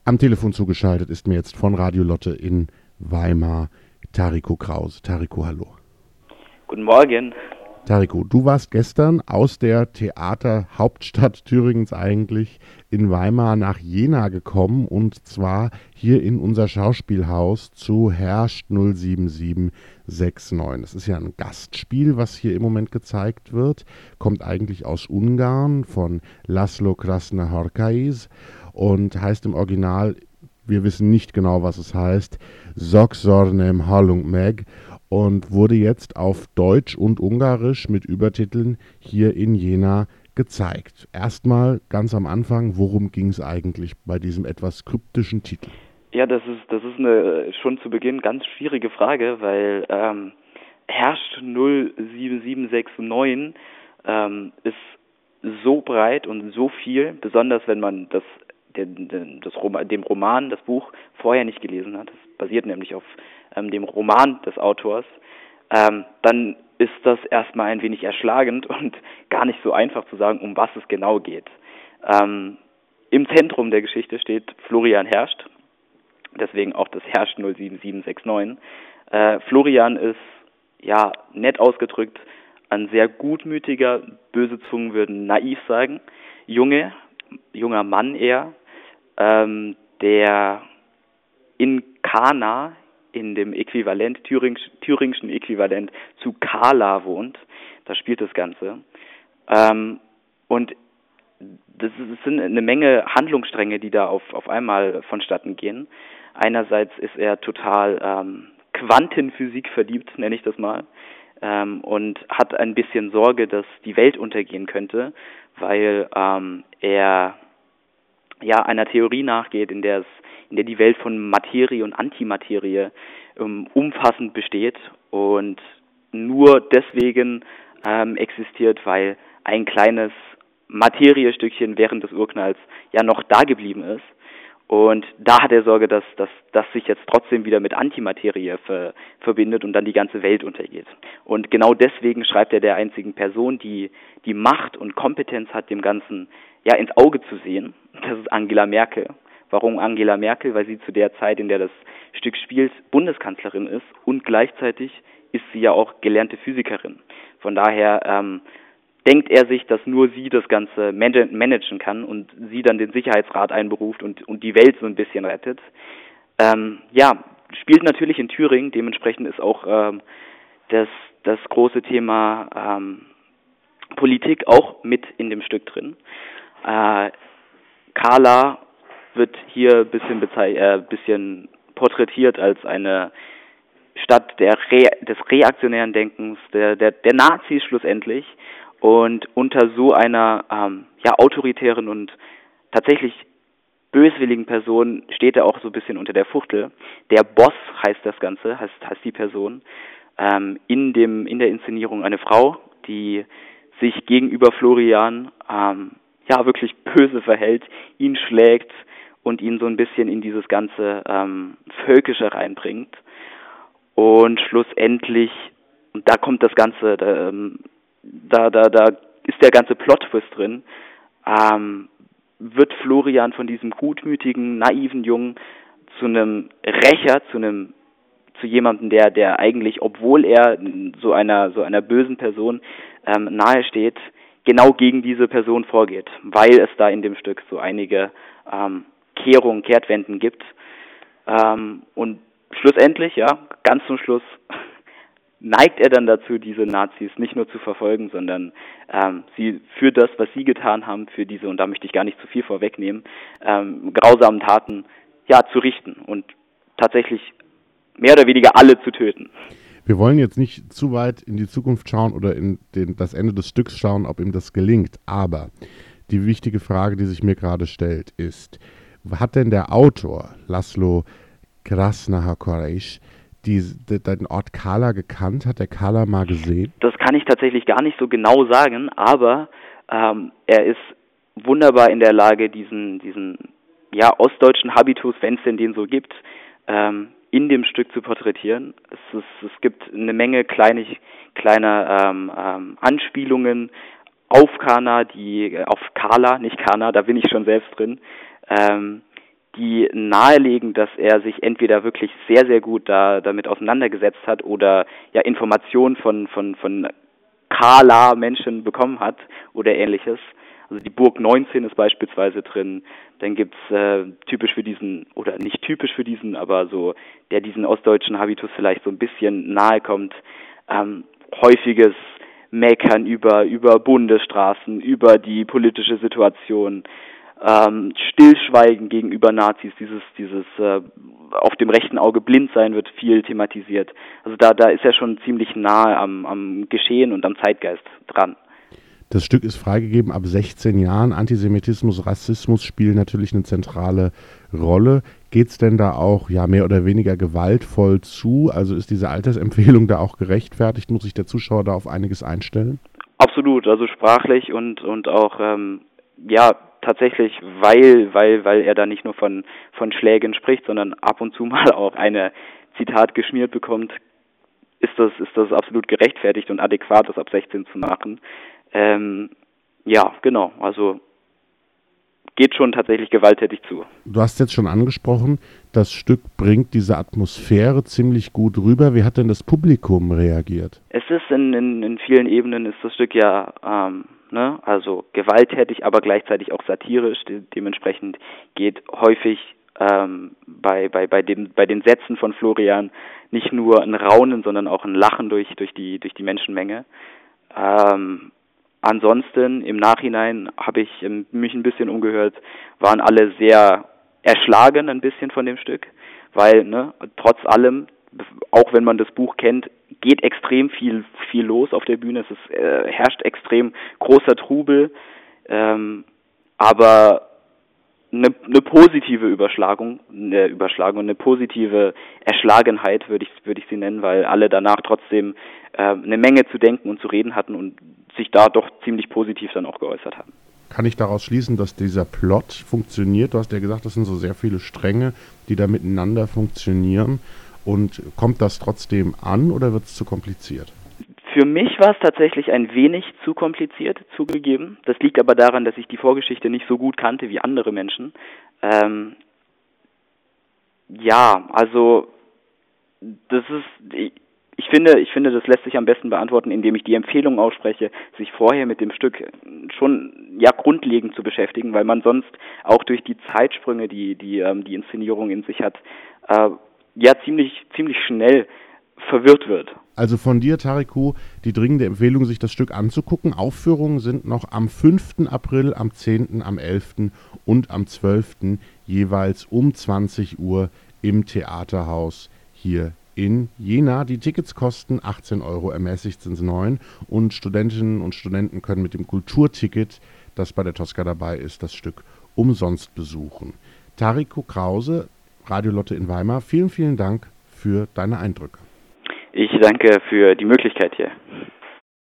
Am Telefon zugeschaltet ist mir jetzt von Radio Lotte in Weimar Tariko Krause. Tariko, hallo. Guten Morgen. Tariko, du warst gestern aus der Theaterhauptstadt Thüringens eigentlich in Weimar nach Jena gekommen, und zwar hier in unser Schauspielhaus zu Herrscht 07769. Das ist ja ein Gastspiel, was hier im Moment gezeigt wird, kommt eigentlich aus Ungarn von Laszlo Krasznahorkais und heißt im Original, wir wissen nicht genau, was es heißt, Sokszornem Halung Meg, und wurde jetzt auf Deutsch und Ungarisch mit Übertiteln hier in Jena gezeigt. Erstmal ganz am Anfang, worum ging es eigentlich bei diesem etwas kryptischen Titel? Ja, das ist eine schon zu Beginn ganz schwierige Frage, weil Herrscht 07769 ist so breit und so viel, besonders wenn man dem Roman, das Buch vorher nicht gelesen hat. Das basiert nämlich auf dem Roman des Autors. Dann ist das erstmal ein wenig erschlagend und gar nicht so einfach zu sagen, um was es genau geht. Im Zentrum der Geschichte steht Florian Herrscht, deswegen auch das Herrscht 07769. Florian ist, ja, nett ausgedrückt, ein sehr gutmütiger, böse Zungen würden naiv sagen, junger Mann eher, der in Kana, in dem Äquivalent, thüringischen Äquivalent zu Kala wohnt. Da spielt das Ganze. Und das sind eine Menge Handlungsstränge, die da auf einmal vonstatten gehen. Einerseits ist er total Quantenphysik verliebt, nenne ich das mal, und hat ein bisschen Sorge, dass die Welt untergehen könnte, weil er einer Theorie nachgeht, in der die Welt von Materie und Antimaterie umfassend besteht und nur deswegen existiert, weil ein kleines Materiestückchen während des Urknalls ja noch da geblieben ist. Und da hat er Sorge, dass das sich jetzt trotzdem wieder mit Antimaterie verbindet und dann die ganze Welt untergeht. Und genau deswegen schreibt er der einzigen Person, die Macht und Kompetenz hat, dem Ganzen ins Auge zu sehen. Das ist Angela Merkel. Warum Angela Merkel? Weil sie zu der Zeit, in der das Stück spielt, Bundeskanzlerin ist und gleichzeitig ist sie ja auch gelernte Physikerin. Von daher denkt er sich, dass nur sie das Ganze managen kann und sie dann den Sicherheitsrat einberuft und die Welt so ein bisschen rettet. Spielt natürlich in Thüringen, dementsprechend ist auch das große Thema Politik auch mit in dem Stück drin. Kala wird hier ein bisschen porträtiert als eine Stadt des reaktionären Denkens, der Nazis schlussendlich. Und unter so einer autoritären und tatsächlich böswilligen Person steht er auch so ein bisschen unter der Fuchtel. Der Boss heißt das Ganze, heißt die Person. In der Inszenierung eine Frau, die sich gegenüber Florian wirklich böse verhält, ihn schlägt und ihn so ein bisschen in dieses ganze Völkische reinbringt. Und schlussendlich, und da kommt das Ganze, da ist der ganze Plot-Twist drin, wird Florian von diesem gutmütigen, naiven Jungen zu einem Rächer, zu jemandem, der eigentlich, obwohl er so einer bösen Person nahe steht, genau gegen diese Person vorgeht, weil es da in dem Stück so einige Kehrtwenden gibt. Und schlussendlich, ganz zum Schluss, neigt er dann dazu, diese Nazis nicht nur zu verfolgen, sondern sie für das, was sie getan haben, für diese, und da möchte ich gar nicht zu viel vorwegnehmen, grausamen Taten zu richten und tatsächlich mehr oder weniger alle zu töten. Wir wollen jetzt nicht zu weit in die Zukunft schauen oder in das Ende des Stücks schauen, ob ihm das gelingt, aber die wichtige Frage, die sich mir gerade stellt, ist, hat denn der Autor Laszlo Krasznahorkais den Ort Kala gekannt? Hat er Kala mal gesehen? Das kann ich tatsächlich gar nicht so genau sagen, aber er ist wunderbar in der Lage, diesen ostdeutschen Habitus, wenn es denn den so gibt, in dem Stück zu porträtieren. Es gibt eine Menge kleiner Anspielungen auf Kala, nicht Kana, da bin ich schon selbst drin, die nahelegen, dass er sich entweder wirklich sehr, sehr gut damit auseinandergesetzt hat oder ja Informationen von Kala-Menschen bekommen hat oder ähnliches. Also die Burg 19 ist beispielsweise drin. Dann gibt's typisch für diesen, oder nicht typisch für diesen, aber so, der diesen ostdeutschen Habitus vielleicht so ein bisschen nahe kommt, häufiges Meckern über Bundesstraßen, über die politische Situation, Stillschweigen gegenüber Nazis, dieses auf dem rechten Auge blind sein wird viel thematisiert. Also da ist er schon ziemlich nahe am Geschehen und am Zeitgeist dran. Das Stück ist freigegeben ab 16 Jahren. Antisemitismus, Rassismus spielen natürlich eine zentrale Rolle. Geht es denn da auch mehr oder weniger gewaltvoll zu? Also ist diese Altersempfehlung da auch gerechtfertigt? Muss sich der Zuschauer da auf einiges einstellen? Absolut, also sprachlich und auch tatsächlich, weil er da nicht nur von Schlägen spricht, sondern ab und zu mal auch eine Zitat geschmiert bekommt, ist das absolut gerechtfertigt und adäquat, das ab 16 zu machen. Genau, also geht schon tatsächlich gewalttätig zu. Du hast jetzt schon angesprochen, das Stück bringt diese Atmosphäre ziemlich gut rüber. Wie hat denn das Publikum reagiert? Es ist in vielen Ebenen ist das Stück also gewalttätig, aber gleichzeitig auch satirisch. Dementsprechend geht häufig bei den Sätzen von Florian nicht nur ein Raunen, sondern auch ein Lachen durch die Menschenmenge. Ansonsten im Nachhinein habe ich mich ein bisschen umgehört, waren alle sehr erschlagen ein bisschen von dem Stück, weil trotz allem, auch wenn man das Buch kennt, geht extrem viel los auf der Bühne. Es herrscht extrem großer Trubel, aber eine positive Überschlagung, eine positive Erschlagenheit würde ich sie nennen, weil alle danach trotzdem eine Menge zu denken und zu reden hatten und sich da doch ziemlich positiv dann auch geäußert haben. Kann ich daraus schließen, dass dieser Plot funktioniert? Du hast ja gesagt, das sind so sehr viele Stränge, die da miteinander funktionieren. Und kommt das trotzdem an oder wird es zu kompliziert? Für mich war es tatsächlich ein wenig zu kompliziert, zugegeben. Das liegt aber daran, dass ich die Vorgeschichte nicht so gut kannte wie andere Menschen. Also das ist, ich finde, das lässt sich am besten beantworten, indem ich die Empfehlung ausspreche, sich vorher mit dem Stück schon grundlegend zu beschäftigen, weil man sonst auch durch die Zeitsprünge, die Inszenierung in sich hat, ziemlich schnell verwirrt wird. Also von dir, Tariku, die dringende Empfehlung, sich das Stück anzugucken. Aufführungen sind noch am 5. April, am 10., am 11. und am 12. jeweils um 20 Uhr im Theaterhaus hier in Jena. Die Tickets kosten 18 €, ermäßigt sind es 9. Und Studentinnen und Studenten können mit dem Kulturticket, das bei der Tosca dabei ist, das Stück umsonst besuchen. Tariku Krause, Radio Lotte in Weimar, vielen, vielen Dank für deine Eindrücke. Ich danke für die Möglichkeit hier.